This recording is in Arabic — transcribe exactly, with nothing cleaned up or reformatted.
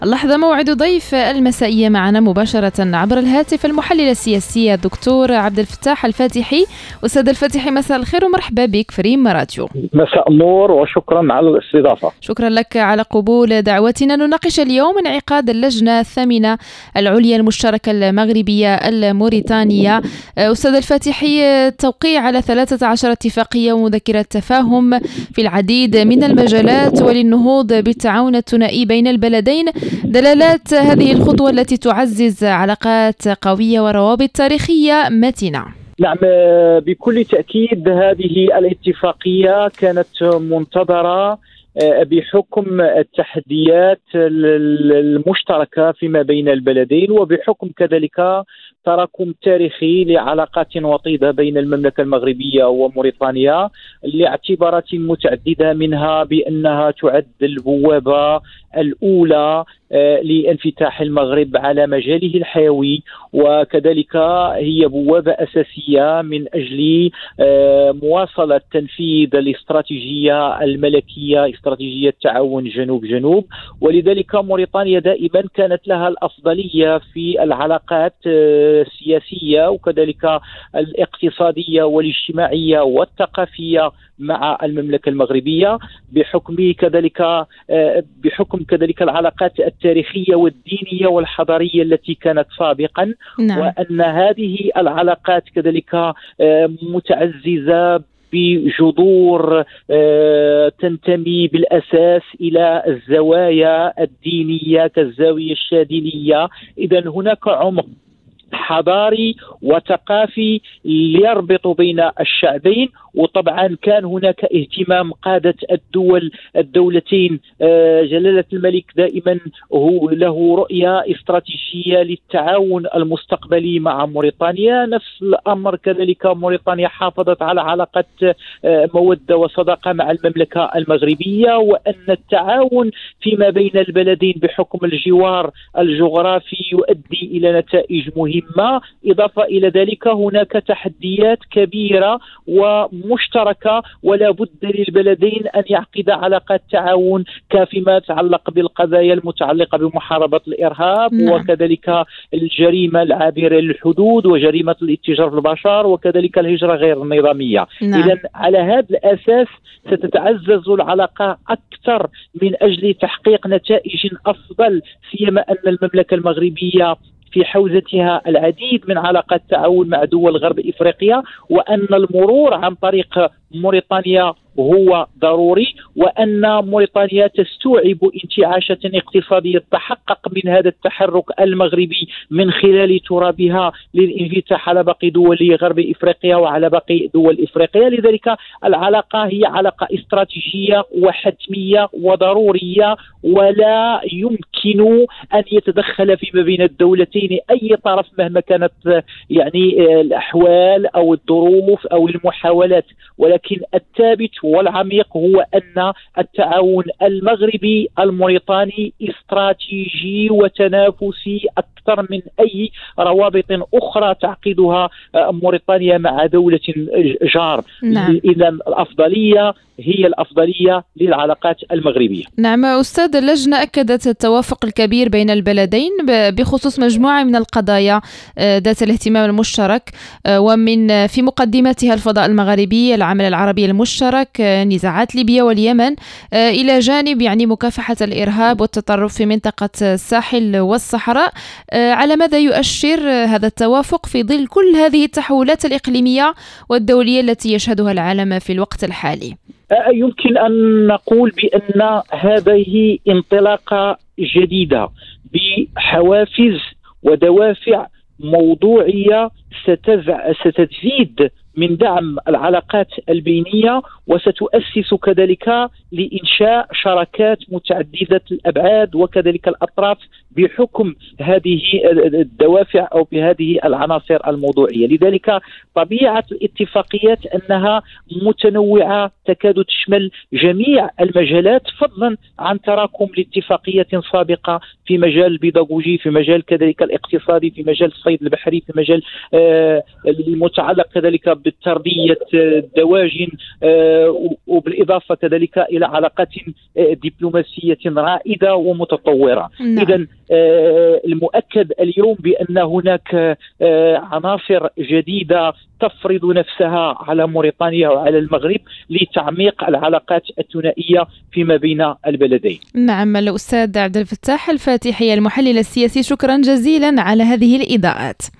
اللحظة موعد ضيف المسائية معنا مباشرة عبر الهاتف المحلل السياسي الدكتور عبد الفتاح الفاتحي. أستاذ الفاتحي، مساء الخير ومرحبا بك في ريم راديو. مساء النور وشكرا على الاستضافة. شكرا لك على قبول دعوتنا. نناقش اليوم انعقاد اللجنة الثامنة العليا المشتركة المغربية الموريتانية. أستاذ الفاتحي، التوقيع على ثلاثة عشر اتفاقية ومذكرة تفاهم في العديد من المجالات وللنهوض بالتعاون الثنائي بين البلدين، دلالات هذه الخطوة التي تعزز علاقات قوية وروابط تاريخية متينة. نعم، بكل تأكيد هذه الاتفاقية كانت منتظرة بحكم التحديات المشتركة فيما بين البلدين، وبحكم كذلك تراكم تاريخي لعلاقات وطيدة بين المملكة المغربية وموريتانيا لاعتبارات متعددة، منها بأنها تعد البوابة الأولى لانفتاح المغرب على مجاله الحيوي، وكذلك هي بوابة أساسية من أجل مواصلة تنفيذ الاستراتيجية الملكية، استراتيجية التعاون جنوب جنوب. ولذلك موريتانيا دائما كانت لها الأفضلية في العلاقات السياسية وكذلك الاقتصادية والاجتماعية والثقافية مع المملكة المغربية، بحكم كذلك بحكم كذلك العلاقات التاريخية والدينية والحضارية التي كانت سابقا. نعم. وأن هذه العلاقات كذلك متعززة بجذور تنتمي بالأساس إلى الزوايا الدينية كالزاوية الشاذلية. إذن هناك عمق حضاري وثقافي يربط بين الشعبين، وطبعا كان هناك اهتمام قادة الدول الدولتين. جلالة الملك دائما هو له رؤية استراتيجية للتعاون المستقبلي مع موريتانيا. نفس الأمر كذلك موريتانيا حافظت على علاقة مودة وصداقة مع المملكة المغربية، وأن التعاون فيما بين البلدين بحكم الجوار الجغرافي يؤدي إلى نتائج مهمة. إضافة إلى ذلك هناك تحديات كبيرة ومشتركة، ولا بد للبلدين أن يعقد علاقات تعاون فيما يتعلق بالقضايا المتعلقة بمحاربة الإرهاب. نعم. وكذلك الجريمة العابرة للحدود وجريمة الاتجار بالبشر وكذلك الهجرة غير النظامية. نعم. إذن على هذا الأساس ستتعزز العلاقة أكثر من أجل تحقيق نتائج أفضل، سيما أن المملكة المغربية في حوزتها العديد من علاقات التعاون مع دول غرب إفريقيا، وأن المرور عن طريق موريتانيا هو ضروري، وأن موريتانيا تستوعب انتعاشة اقتصادية تحقق من هذا التحرك المغربي من خلال ترابها للانفتاح على باقي دول غرب إفريقيا وعلى باقي دول إفريقيا. لذلك العلاقة هي علاقة استراتيجية وحتمية وضرورية، ولا يمكن أن يتدخل فيما بين الدولتين أي طرف مهما كانت يعني الأحوال أو الظروف أو المحاولات. ولكن الثابت والعميق هو أن التعاون المغربي الموريتاني استراتيجي وتنافسي أكثر من أي روابط أخرى تعقدها موريتانيا مع دولة جار. نعم. إذا الأفضلية هي الأفضلية للعلاقات المغربية. نعم أستاذ، اللجنة أكدت التوافق الكبير بين البلدين بخصوص مجموعة من القضايا ذات الاهتمام المشترك، ومن في مقدمتها الفضاء المغربي، العمل العربي المشترك، نزاعات ليبيا واليمن، إلى جانب يعني مكافحة الإرهاب والتطرف في منطقة الساحل والصحراء. على ماذا يؤشر هذا التوافق في ظل كل هذه التحولات الإقليمية والدولية التي يشهدها العالم في الوقت الحالي؟ يمكن أن نقول بأن هذه انطلاقة جديدة بحوافز ودوافع موضوعية ستزيد من دعم العلاقات البينية، وستؤسس كذلك لإنشاء شراكات متعددة الأبعاد وكذلك الأطراف بحكم هذه الدوافع أو بهذه العناصر الموضوعية. لذلك طبيعة الاتفاقيات أنها متنوعة، تكاد تشمل جميع المجالات، فضلا عن تراكم لاتفاقية سابقة في مجال البيداغوجي، في مجال كذلك الاقتصادي، في مجال الصيد البحري، في مجال آه المتعلق كذلك بالتربية الدواجن، آه وبالإضافة كذلك إلى علاقات آه دبلوماسية رائدة ومتطورة. نعم. إذن آه المؤكد اليوم بأن هناك آه عناصر جديدة تفرض نفسها على موريتانيا وعلى المغرب لتعميق العلاقات الثنائية فيما بين البلدين. نعم، الأستاذ عبد الفتاح الفاتحي المحلل السياسي، شكرا جزيلا على هذه الإضاءات.